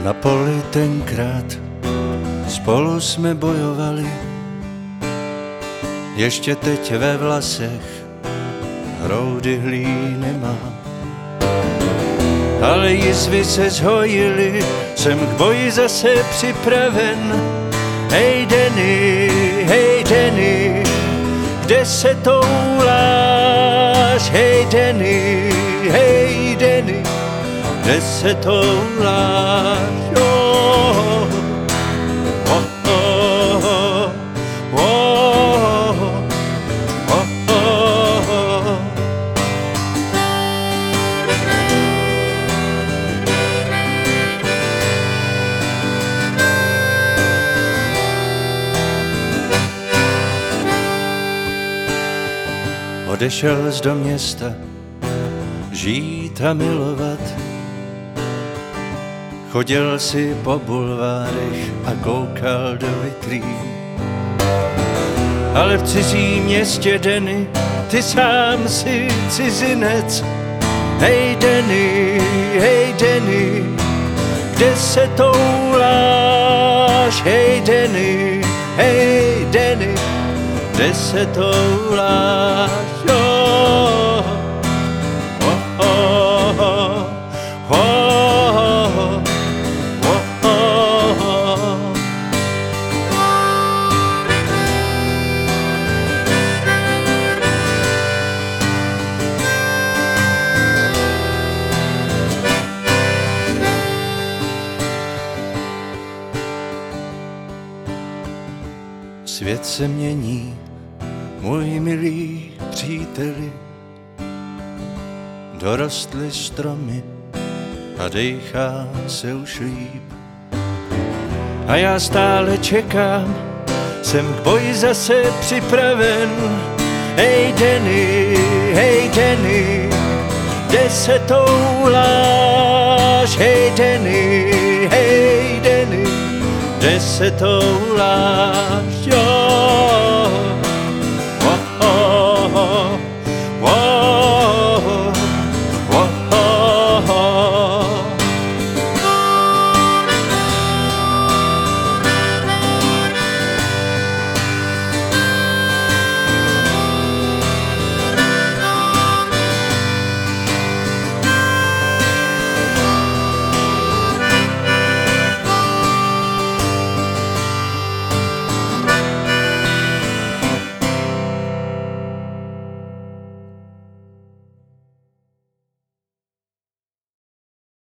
Na poli tenkrát spolu jsme bojovali, ještě teď ve vlasech hroudy hlíny mám. Ale jizvy se zhojily, jsem k boji zase připraven. Hej Denny, kde se touláš? Hej Denny, kde se touláš? Oh, oh, oh, oh, oh, oh, oh. Odešel jsi do města žít a milovat. Chodil si po bulvárech a koukal do vitrín. Ale v cizím městě Denny, ty sám si cizinec. Hej Denny, kde se touláš? Hej Denny, kde se touláš? Oh, oh, oh, oh, oh, oh, oh. Svět se mění, můj milý příteli, dorostly stromy a dejchá se už líp. A já stále čekám, jsem k boji zase připraven. Hej Denny, kde se touláš? Hej Denny, kde se touláš? Jo.